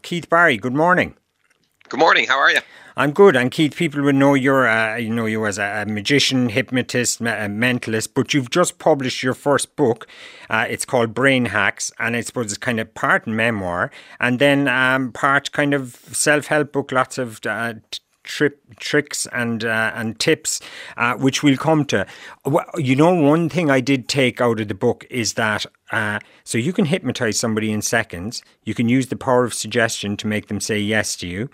Keith Barry. Good morning. Good morning. How are you? I'm good. And Keith, people would know you as a magician, hypnotist, a mentalist, but you've just published your first book. It's called Brain Hacks, and I suppose it's kind of part memoir and then part kind of self-help book, lots of tricks and tips, which we'll come to. One thing I did take out of the book is that so you can hypnotize somebody in seconds. You can use the power of suggestion to make them say yes to you.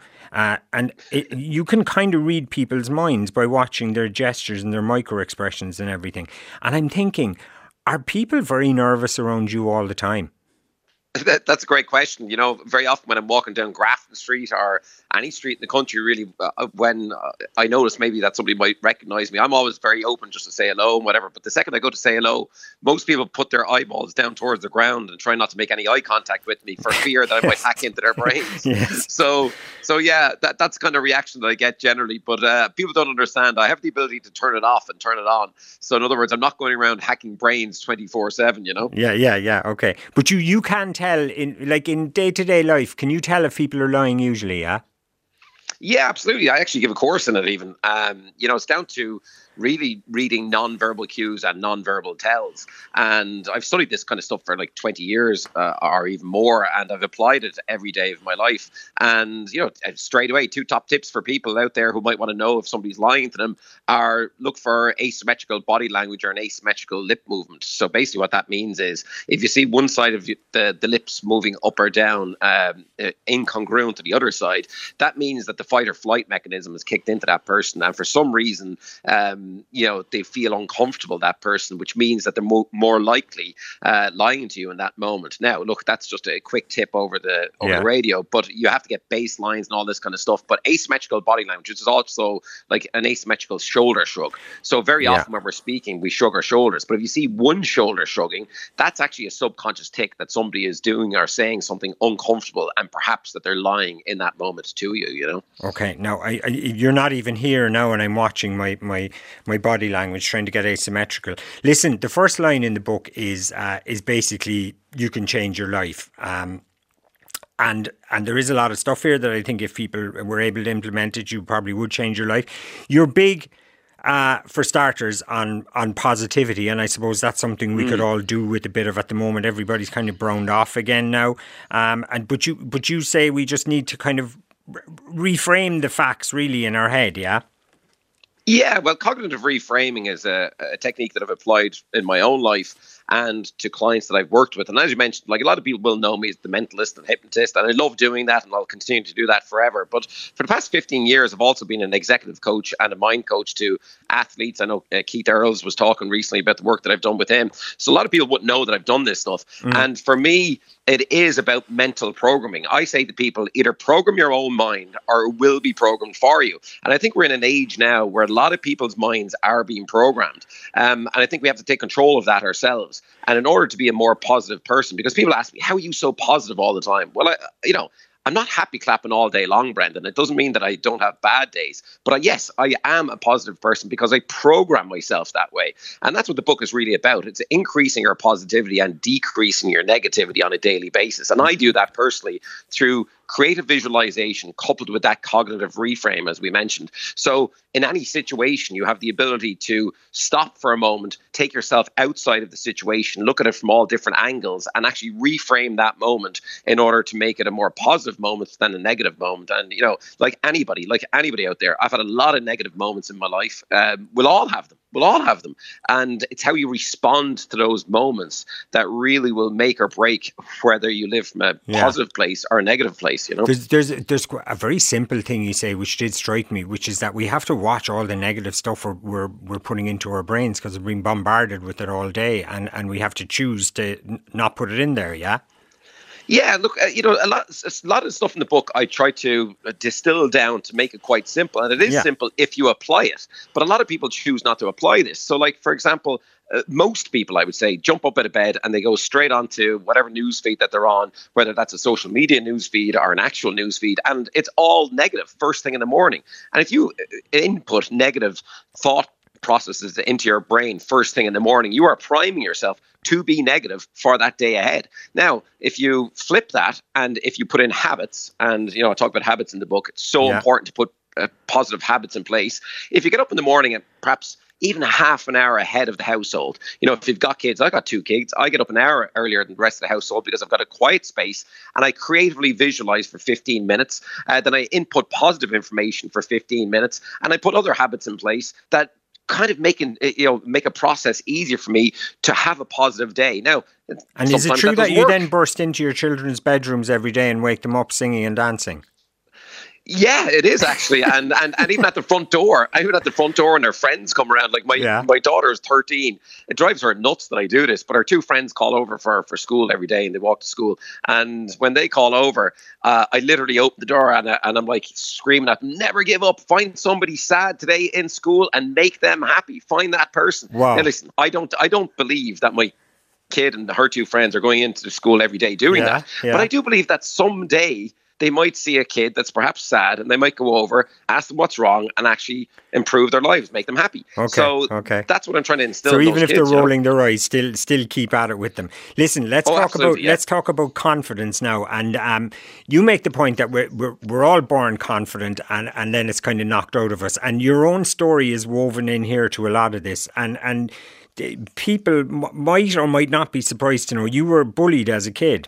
You can kind of read people's minds by watching their gestures and their micro expressions and everything. And I'm thinking, are people very nervous around you all the time? That's a great question. You know, very often when I'm walking down Grafton Street or any street in the country, really, when I notice maybe that somebody might recognize me, I'm always very open just to say hello and whatever. But the second I go to say hello, most people put their eyeballs down towards the ground and try not to make any eye contact with me for fear that I might hack into their brains. Yes. So yeah, that's kind of reaction that I get generally. But people don't understand. I have the ability to turn it off and turn it on. So in other words, I'm not going around hacking brains 24/7. You know. Yeah. Okay, but you can tell in day-to-day life. Can you tell if people are lying usually? Yeah, absolutely. I actually give a course in it even. It's down to really reading non-verbal cues and non-verbal tells. And I've studied this kind of stuff for like 20 years or even more, and I've applied it every day of my life. And, straight away, 2 top tips for people out there who might want to know if somebody's lying to them are look for asymmetrical body language or an asymmetrical lip movement. So basically what that means is if you see one side of the lips moving up or down incongruent to the other side, that means that the fight or flight mechanism is kicked into that person. And for some reason, they feel uncomfortable, that person, which means that they're more likely lying to you in that moment. Now, look, that's just a quick tip over the radio, but you have to get baselines and all this kind of stuff. But asymmetrical body language, which is also like an asymmetrical shoulder shrug. So very often when we're speaking, we shrug our shoulders. But if you see one shoulder shrugging, that's actually a subconscious tick that somebody is doing or saying something uncomfortable, and perhaps that they're lying in that moment to you, you know? Okay, now you're not even here now, and I'm watching my body language, trying to get asymmetrical. Listen, the first line in the book is basically you can change your life. And there is a lot of stuff here that I think if people were able to implement it, you probably would change your life. You're big, for starters, on positivity, and I suppose that's something we could all do with a bit of at the moment. Everybody's kind of browned off again now. But you say we just need to kind of reframe the facts really in our head, yeah? Yeah, well, cognitive reframing is a technique that I've applied in my own life and to clients that I've worked with. And as you mentioned, like a lot of people will know me as the mentalist and hypnotist, and I love doing that, and I'll continue to do that forever. But for the past 15 years, I've also been an executive coach and a mind coach to athletes. I know Keith Earls was talking recently about the work that I've done with him. So a lot of people wouldn't know that I've done this stuff. And for me, it is about mental programming. I say to people, either program your own mind or it will be programmed for you. And I think we're in an age now where a lot of people's minds are being programmed. And I think we have to take control of that ourselves. And in order to be a more positive person, because people ask me, how are you so positive all the time? Well, I'm not happy clapping all day long, Brendan. It doesn't mean that I don't have bad days. But yes, I am a positive person because I program myself that way. And that's what the book is really about. It's increasing your positivity and decreasing your negativity on a daily basis. And I do that personally through creative visualization coupled with that cognitive reframe, as we mentioned. So in any situation, you have the ability to stop for a moment, take yourself outside of the situation, look at it from all different angles, and actually reframe that moment in order to make it a more positive moment than a negative moment. And, like anybody out there, I've had a lot of negative moments in my life. We'll all have them. And it's how you respond to those moments that really will make or break whether you live from a positive place or a negative place, you know? There's a very simple thing you say, which did strike me, which is that we have to watch all the negative stuff we're putting into our brains because we're being bombarded with it all day, and we have to choose to not put it in there, yeah? Yeah, look, a lot of stuff in the book I try to distill down to make it quite simple. And it is simple if you apply it. But a lot of people choose not to apply this. So, like, for example, most people, I would say, jump up out of bed and they go straight onto whatever newsfeed that they're on, whether that's a social media newsfeed or an actual newsfeed. And it's all negative first thing in the morning. And if you input negative thought processes into your brain first thing in the morning, you are priming yourself to be negative for that day ahead. Now, if you flip that and if you put in habits, and I talk about habits in the book, it's so important to put positive habits in place. If you get up in the morning and perhaps even a half an hour ahead of the household. If you've got kids, I got 2 kids, I get up an hour earlier than the rest of the household because I've got a quiet space and I creatively visualize for 15 minutes. Then I input positive information for 15 minutes and I put other habits in place that kind of make a process easier for me to have a positive day. Now, and is it true that you then burst into your children's bedrooms every day and wake them up singing and dancing? Yeah, it is actually, and even at the front door, and their friends come around. Like my daughter is 13. It drives her nuts that I do this, but her 2 friends call over for school every day, and they walk to school. And when they call over, I literally open the door and I'm like screaming at them, "Never give up! Find somebody sad today in school and make them happy. Find that person." Wow. Now listen, I don't believe that my kid and her 2 friends are going into the school every day doing that, but I do believe that someday they might see a kid that's perhaps sad and they might go over, ask them what's wrong and actually improve their lives, make them happy. So that's what I'm trying to instill. So in even those if kids, they're rolling their eyes, still keep at it with them. Listen, let's talk about confidence now. And you make the point that we're all born confident and then it's kind of knocked out of us. And your own story is woven in here to a lot of this. And people might or might not be surprised to know you were bullied as a kid.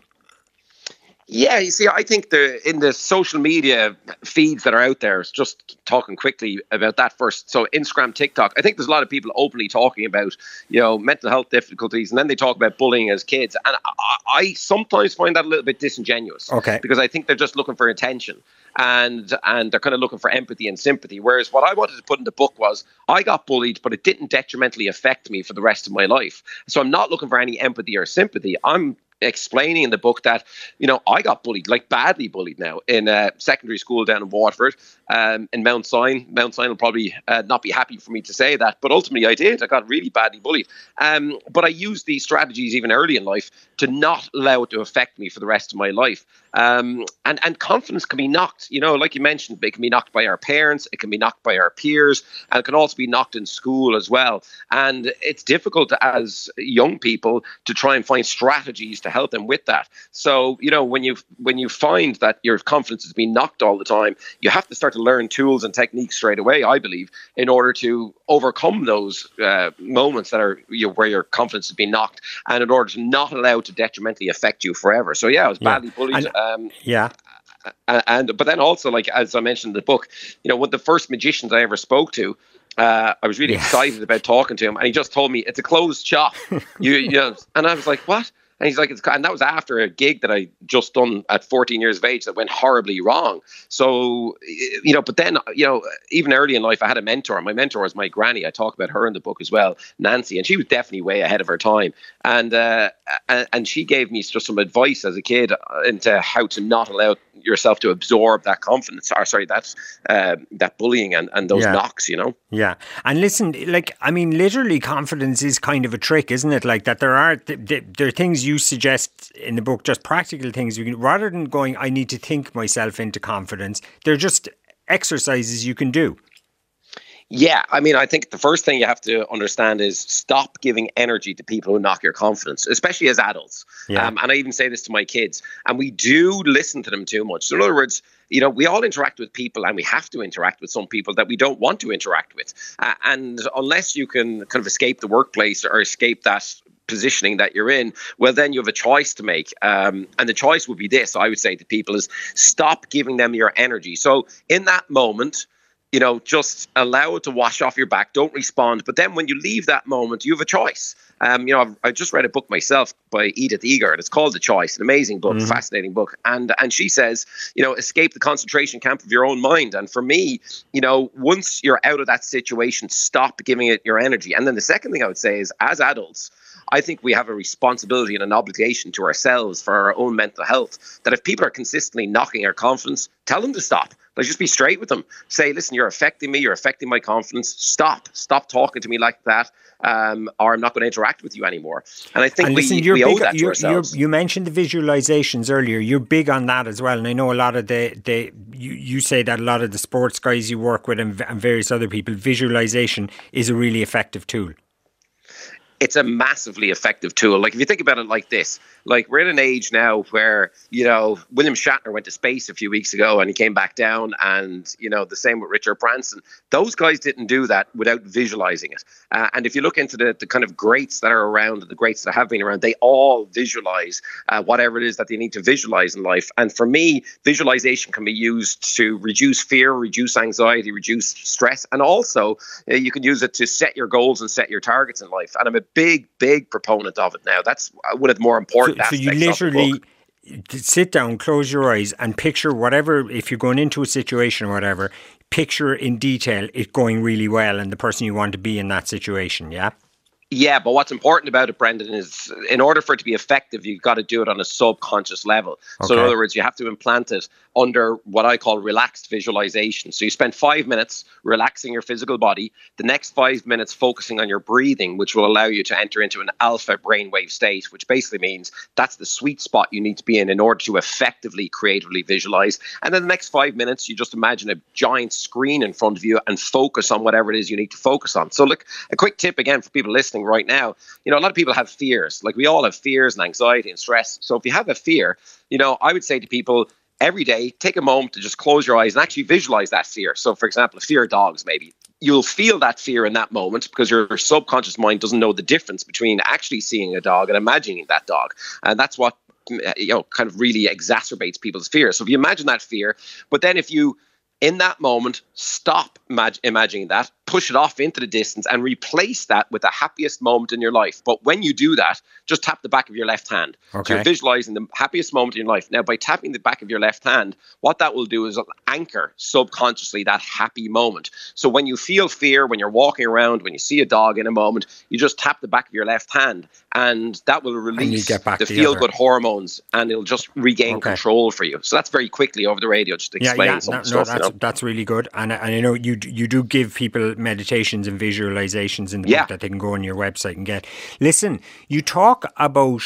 Yeah, you see, I think in the social media feeds that are out there, just talking quickly about that first. So Instagram, TikTok, I think there's a lot of people openly talking about, mental health difficulties, and then they talk about bullying as kids. And I sometimes find that a little bit disingenuous. Okay. Because I think they're just looking for attention and they're kind of looking for empathy and sympathy. Whereas what I wanted to put in the book was I got bullied, but it didn't detrimentally affect me for the rest of my life. So I'm not looking for any empathy or sympathy. I'm explaining in the book that, I got bullied, like badly bullied now in secondary school down in Waterford, in Mount Sion. Mount Sion will probably not be happy for me to say that, but ultimately I did. I got really badly bullied. But I used these strategies even early in life to not allow it to affect me for the rest of my life. And confidence can be knocked, like you mentioned, it can be knocked by our parents, it can be knocked by our peers, and it can also be knocked in school as well. And it's difficult as young people to try and find strategies to help them with that. So, when you find that your confidence is being knocked all the time, you have to start to learn tools and techniques straight away, I believe, in order to overcome those moments that are where your confidence has been knocked, and in order to not allow it to detrimentally affect you forever. So I was badly bullied. But then also, like as I mentioned in the book, one of the first magicians I ever spoke to, I was really excited about talking to him, and he just told me it's a closed shop. And I was like, what? And he's like, and that was after a gig that I just done at 14 years of age that went horribly wrong. So, but then, even early in life, I had a mentor. My mentor was my granny. I talk about her in the book as well, Nancy, and she was definitely way ahead of her time. And she gave me just some advice as a kid into how to not allow yourself to absorb that confidence, that bullying and those knocks, Yeah. And listen, literally confidence is kind of a trick, isn't it? Like that there are things you suggest in the book, just practical things you can, rather than going, I need to think myself into confidence. They're just exercises you can do. Yeah, I think the first thing you have to understand is stop giving energy to people who knock your confidence, especially as adults. Yeah. And I even say this to my kids, and we do listen to them too much. So in other words, we all interact with people, and we have to interact with some people that we don't want to interact with. And unless you can kind of escape the workplace or escape that positioning that you're in, well, then you have a choice to make. And the choice would be this, I would say to people, is stop giving them your energy. So in that moment, just allow it to wash off your back. Don't respond. But then when you leave that moment, you have a choice. I just read a book myself by Edith Eger, and it's called The Choice, an amazing book, fascinating book. And she says, escape the concentration camp of your own mind. And for me, once you're out of that situation, stop giving it your energy. And then the second thing I would say is, as adults, I think we have a responsibility and an obligation to ourselves for our own mental health, that if people are consistently knocking our confidence, tell them to stop. Like, just be straight with them. Say, listen, you're affecting me. You're affecting my confidence. Stop talking to me like that, or I'm not going to interact with you anymore. And I think we owe that to ourselves. You mentioned the visualizations earlier. You're big on that as well. And I know a lot of the you say that a lot of the sports guys you work with and various other people, visualization is a really effective tool. It's a massively effective tool. Like if you think about it like this, like we're in an age now where, William Shatner went to space a few weeks ago and he came back down, and, the same with Richard Branson. Those guys didn't do that without visualizing it. And if you look into the kind of greats that are around, the greats that have been around, they all visualize whatever it is that they need to visualize in life. And for me, visualization can be used to reduce fear, reduce anxiety, reduce stress. And also you can use it to set your goals and set your targets in life. And I'm a big proponent of it now. That's one of the more important aspects. So you literally sit down, close your eyes and picture whatever, if you're going into a situation or whatever, picture in detail it going really well and the person you want to be in that situation, yeah? Yeah, but what's important about it, Brendan, is in order for it to be effective, you've got to do it on a subconscious level. Okay. So in other words, you have to implant it under what I call relaxed visualization. So you spend 5 minutes relaxing your physical body, the next 5 minutes focusing on your breathing, which will allow you to enter into an alpha brainwave state, which basically means that's the sweet spot you need to be in order to effectively, creatively visualize. And then the next 5 minutes, you just imagine a giant screen in front of you and focus on whatever it is you need to focus on. So look, a quick tip again for people listening right now, a lot of people have fears. Like we all have fears and anxiety and stress. So if you have a fear, I would say to people, every day, take a moment to just close your eyes and actually visualize that fear. So, for example, a fear of dogs, maybe. You'll feel that fear in that moment because your subconscious mind doesn't know the difference between actually seeing a dog and imagining that dog. And that's what, kind of really exacerbates people's fear. So if you imagine that fear, but then if you, in that moment, stop imagining that, push it off into the distance and replace that with the happiest moment in your life. But when you do that, just tap the back of your left hand. Okay. So you're visualizing the happiest moment in your life. Now, by tapping the back of your left hand, what that will do is anchor subconsciously that happy moment. So when you feel fear, when you're walking around, when you see a dog in a moment, you just tap the back of your left hand and that will release the feel-good hormones and it'll just regain control for you. So that's very quickly over the radio, just to explain some stuff. That's really good. And I know you do give people meditations and visualizations in the book that they can go on your website and get. Listen, you talk about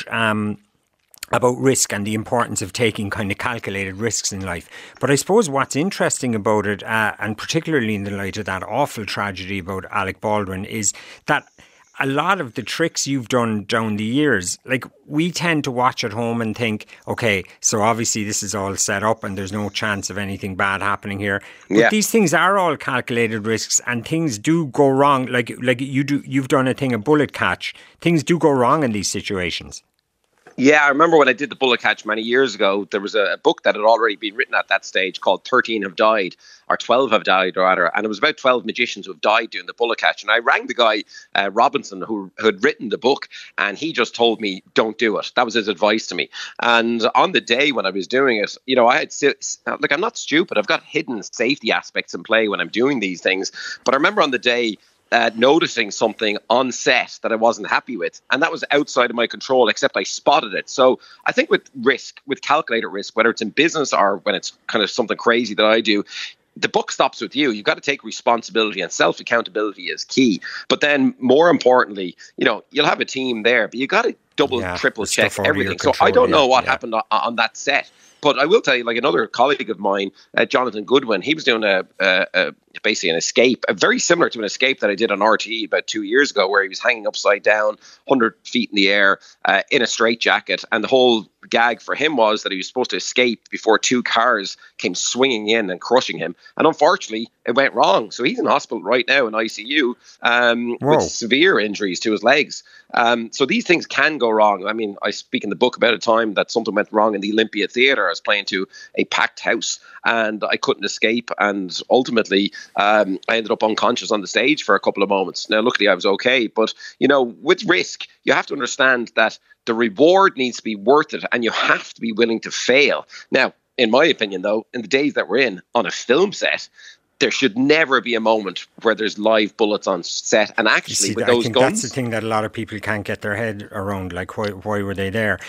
risk and the importance of taking kind of calculated risks in life. But I suppose what's interesting about it, and particularly in the light of that awful tragedy about Alec Baldwin, is that a lot of the tricks you've done down the years, like we tend to watch at home and think, okay, so obviously this is all set up and there's no chance of anything bad happening here. But these things are all calculated risks and things do go wrong. Like you've done a bullet catch. Things do go wrong in these situations. Yeah, I remember when I did the bullet catch many years ago, there was a book that had already been written at that stage called 13 Have Died, or 12 Have Died, rather. And it was about 12 magicians who have died doing the bullet catch. And I rang the guy, Robinson, who had written the book, and he just told me, don't do it. That was his advice to me. And on the day when I was doing it, I had, I'm not stupid. I've got hidden safety aspects in play when I'm doing these things. But I remember on the day, noticing something on set that I wasn't happy with, and that was outside of my control, except I spotted it. So I think with calculated risk, whether it's in business or when it's kind of something crazy that I do, the buck stops with you. You've got to take responsibility, and self-accountability is key. But then more importantly, you'll have a team there, but you got to triple check everything. So I don't know what happened on that set. But I will tell you, like another colleague of mine, Jonathan Goodwin, he was doing basically an escape, very similar to an escape that I did on RTE about 2 years ago, where he was hanging upside down, 100 feet in the air, in a straitjacket. And the whole gag for him was that he was supposed to escape before two cars came swinging in and crushing him. And unfortunately, it went wrong. So he's in hospital right now in ICU with severe injuries to his legs. So these things can go wrong. I mean, I speak in the book about a time that something went wrong in the Olympia Theatre. I was playing to a packed house and I couldn't escape. And ultimately, I ended up unconscious on the stage for a couple of moments. Now, luckily, I was okay. But, with risk, you have to understand that the reward needs to be worth it and you have to be willing to fail. Now, in my opinion, though, in the days that we're in on a film set, there should never be a moment where there's live bullets on set. And actually, with those guns, that's the thing that a lot of people can't get their head around. Like, why were they there?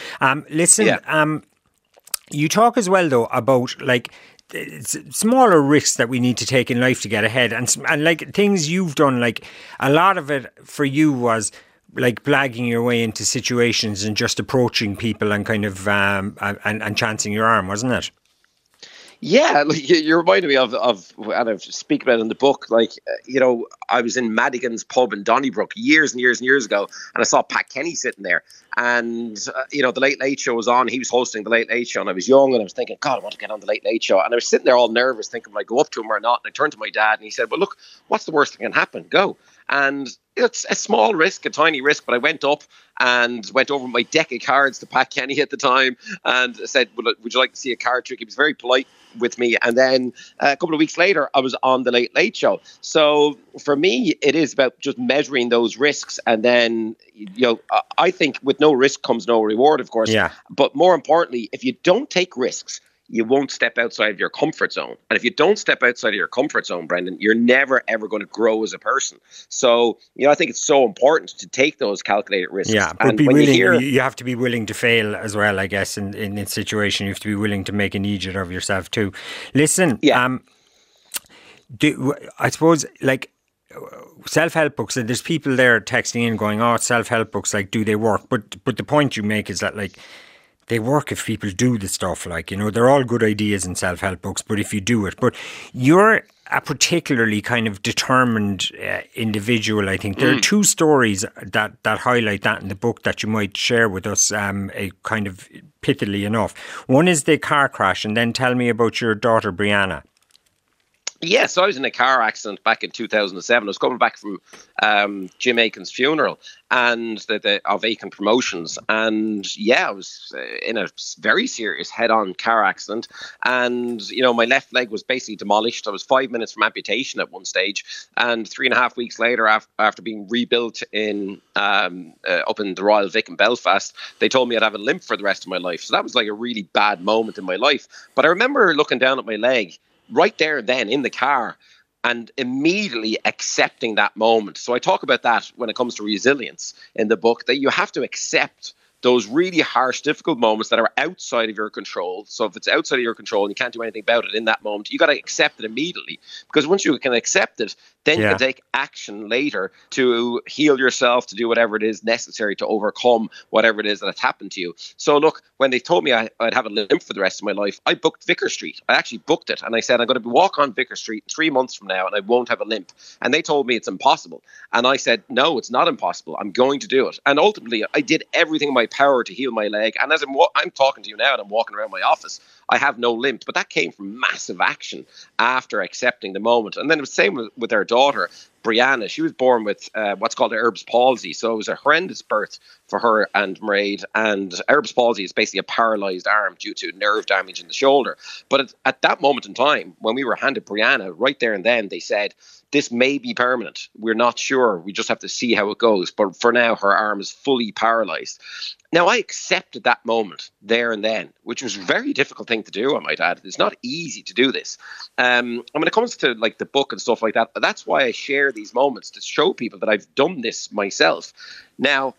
You talk as well, though, about like smaller risks that we need to take in life to get ahead, and like things you've done. Like a lot of it for you was like blagging your way into situations and just approaching people and kind of and chancing your arm, wasn't it? Yeah, like you reminded me of, and I've speak about it in the book. Like, I was in Madigan's pub in Donnybrook years and years and years ago, and I saw Pat Kenny sitting there. And the Late Late Show was on. He was hosting the Late Late Show, and I was young, and I was thinking, God, I want to get on the Late Late Show. And I was sitting there all nervous, thinking, will I go up to him or not? And I turned to my dad, and he said, well, look, what's the worst that can happen? Go. And it's a small risk, a tiny risk, but I went up and went over my deck of cards to Pat Kenny at the time and said, would you like to see a card trick? He was very polite with me. And then a couple of weeks later, I was on the Late Late Show. So for me, it is about just measuring those risks. And then, I think with no risk comes no reward, of course. Yeah. But more importantly, if you don't take risks, you won't step outside of your comfort zone. And if you don't step outside of your comfort zone, Brendan, you're never, ever going to grow as a person. So, I think it's so important to take those calculated risks. Yeah, but be willing, you have to be willing to fail as well, I guess, in this situation. You have to be willing to make an idiot of yourself too. Listen, I suppose, like, self-help books, and there's people there texting in going, self-help books, like, do they work? But the point you make is that, like, they work if people do the stuff. Like, they're all good ideas in self-help books, but if you do it. But you're a particularly kind of determined individual, I think. There are two stories that highlight that in the book that you might share with us, kind of pithily enough. One is the car crash, and then tell me about your daughter, Brianna. Yeah, so I was in a car accident back in 2007. I was coming back from Jim Aiken's funeral and of Aiken Promotions. And I was in a very serious head-on car accident. And, my left leg was basically demolished. I was 5 minutes from amputation at one stage. And 3.5 weeks later, after being rebuilt in up in the Royal Vic in Belfast, they told me I'd have a limp for the rest of my life. So that was like a really bad moment in my life. But I remember looking down at my leg right there and then in the car and immediately accepting that moment. So I talk about that when it comes to resilience in the book, that you have to accept those really harsh, difficult moments that are outside of your control. So if it's outside of your control and you can't do anything about it in that moment, you got to accept it immediately. Because once you can accept it, then you can take action later to heal yourself, to do whatever it is necessary to overcome whatever it is that has happened to you. So look, when they told me I'd have a limp for the rest of my life, I booked Vicar Street. I actually booked it. And I said, I'm going to walk on Vicar Street 3 months from now and I won't have a limp. And they told me it's impossible. And I said, no, it's not impossible. I'm going to do it. And ultimately, I did everything in my power to heal my leg. And as I'm talking to you now and I'm walking around my office, I have no limp. But that came from massive action after accepting the moment. And then it was the same with our daughter, Brianna. She was born with what's called Erb's palsy. So it was a horrendous birth for her and Mairead. And Erb's palsy is basically a paralyzed arm due to nerve damage in the shoulder. But at that moment in time, when we were handed Brianna, right there and then, they said, this may be permanent. We're not sure. We just have to see how it goes. But for now, her arm is fully paralyzed. Now, I accepted that moment there and then, which was a very difficult thing to do, I might add. It's not easy to do this. And when it comes to like the book and stuff like that, that's why I share these moments to show people that I've done this myself. Now,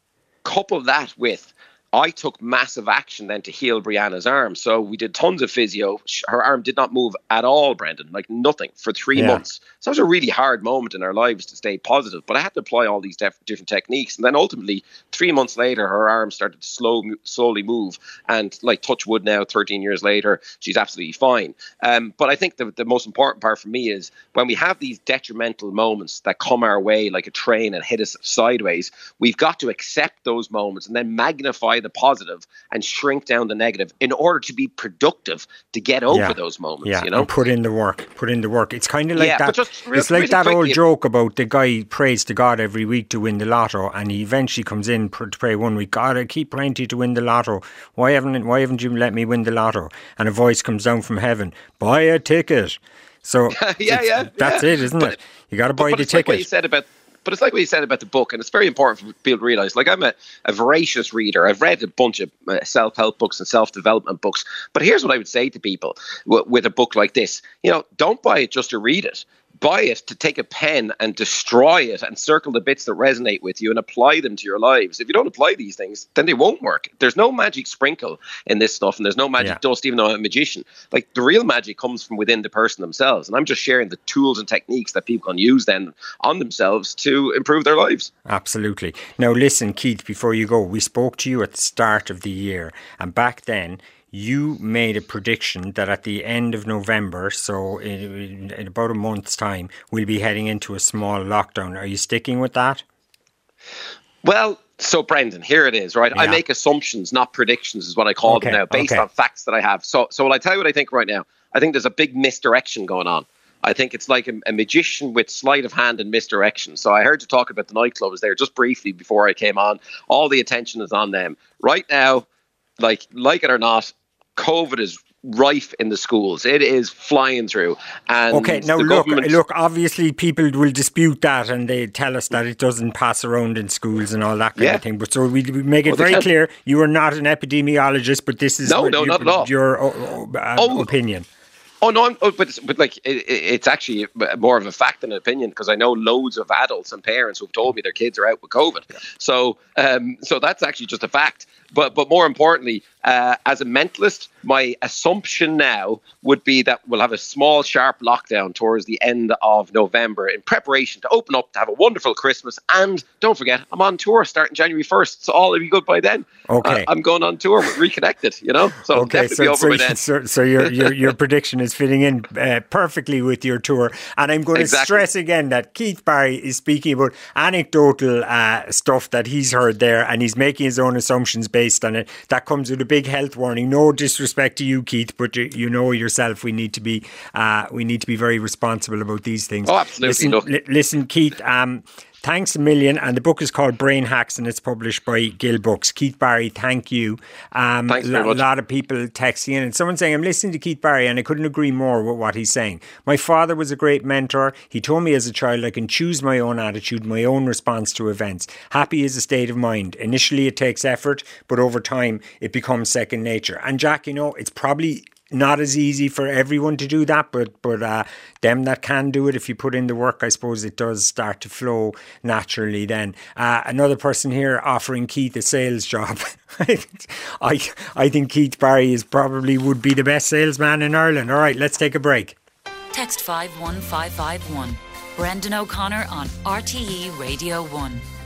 couple that with I took massive action then to heal Brianna's arm. So we did tons of physio. Her arm did not move at all, Brendan, like nothing for 3 months. So it was a really hard moment in our lives to stay positive. But I had to apply all these different techniques. And then ultimately, 3 months later, her arm started to slowly move. And like touch wood now, 13 years later, she's absolutely fine. But I think the most important part for me is when we have these detrimental moments that come our way like a train and hit us sideways, we've got to accept those moments and then magnify the positive and shrink down the negative in order to be productive to get over those moments. Yeah, and put in the work. It's kind of like that. It's like that old joke about the guy prays to God every week to win the lotto, and he eventually comes in to pray one week, God, I keep praying to you to win the lotto. Why haven't you let me win the lotto? And a voice comes down from heaven, buy a ticket. So that's it, isn't it? You got to buy the ticket. Like what you said about But it's like what you said about the book, and it's very important for people to realize, like, I'm a voracious reader. I've read a bunch of self-help books and self-development books. But here's what I would say to people with a book like this. Don't buy it just to read it. Buy it to take a pen and destroy it and circle the bits that resonate with you and apply them to your lives. If you don't apply these things, then they won't work. There's no magic sprinkle in this stuff, and there's no magic dust, even though I'm a magician. Like, the real magic comes from within the person themselves. And I'm just sharing the tools and techniques that people can use then on themselves to improve their lives. Absolutely. Now, listen, Keith, before you go, we spoke to you at the start of the year, and back then, you made a prediction that at the end of November, so in about a month's time, we'll be heading into a small lockdown. Are you sticking with that? Well, so Brendan, here it is, right? Yeah. I make assumptions, not predictions, is what I call them now, based on facts that I have. So will I tell you what I think right now? I think there's a big misdirection going on. I think it's like a magician with sleight of hand and misdirection. So I heard you talk about the nightclubs there just briefly before I came on. All the attention is on them. Right now, like it or not, COVID is rife in the schools. It is flying through. And okay, now look, obviously people will dispute that and they tell us that it doesn't pass around in schools and all that kind of thing. But so we make it very clear, you are not an epidemiologist, but this is not at all. Your opinion. Oh no, but like it's actually more of a fact than an opinion, because I know loads of adults and parents who've told me their kids are out with COVID. Yeah. So that's actually just a fact. But more importantly, as a mentalist, my assumption now would be that we'll have a small, sharp lockdown towards the end of November in preparation to open up, to have a wonderful Christmas. And don't forget, I'm on tour starting January 1st, so all will be good by then. Okay, I'm going on tour with Reconnected, So definitely be over by then. So your prediction is fitting in perfectly with your tour. And I'm going to stress again that Keith Barry is speaking about anecdotal stuff that he's heard there, and he's making his own assumptions based on it. That comes with a big health warning. No disrespect to you, Keith, but you know yourself, we need to be very responsible about these things. Oh, absolutely. Listen, Keith, thanks a million. And the book is called Brain Hacks and it's published by Gill Books. Keith Barry, thank you. Thanks very much. A lot of people texting in and someone saying, I'm listening to Keith Barry and I couldn't agree more with what he's saying. My father was a great mentor. He told me as a child I can choose my own attitude, my own response to events. Happy is a state of mind. Initially it takes effort, but over time it becomes second nature. And Jack, it's probably not as easy for everyone to do that, but them that can do it, if you put in the work, I suppose it does start to flow naturally then. Another person here offering Keith a sales job. I think Keith Barry would be the best salesman in Ireland. All right, let's take a break. Text 51551. Brendan O'Connor on RTE Radio 1.